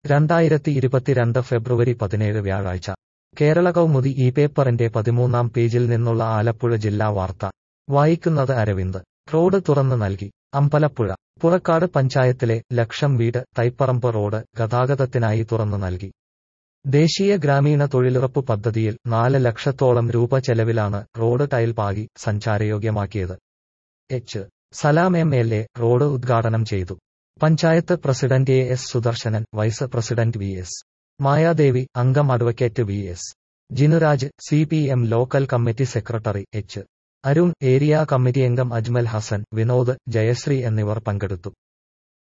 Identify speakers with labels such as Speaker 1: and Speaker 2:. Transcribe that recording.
Speaker 1: 2022 ഫെബ്രുവരി 17 വ്യാഴാഴ്ച കേരള കൗമുദി ഈ പേപ്പറിന്റെ 13-ാം പേജിൽ നിന്നുള്ള ആലപ്പുഴ ജില്ലാ വാർത്ത വായിക്കുന്നത് അരവിന്ദ്. റോഡ് തുറന്നു നൽകി. അമ്പലപ്പുഴ പുറക്കാട് പഞ്ചായത്തിലെ ലക്ഷം വീട് തൈപ്പറമ്പ് റോഡ് ഗതാഗതത്തിനായി തുറന്നു നൽകി. ദേശീയ ഗ്രാമീണ തൊഴിലുറപ്പ് പദ്ധതിയിൽ 4 ലക്ഷത്തോളം രൂപ ചെലവിലാണ് റോഡ് ടൈൽ പാകി സഞ്ചാരയോഗ്യമാക്കിയത്. എച്ച്. സലാം എം.എൽ.എ. റോഡ് ഉദ്ഘാടനം ചെയ്തു. Panchayat president A S. Sudarshanan, vice president V S. Mayadevi, അംഗം advocate V S. Jinuraj, CPM local committee secretary H. Arun, area committee അംഗം അജ്മൽ ഹസൻ, വിനോദ്, ജയശ്രീ എന്നിവർ പങ്കെടുത്തു.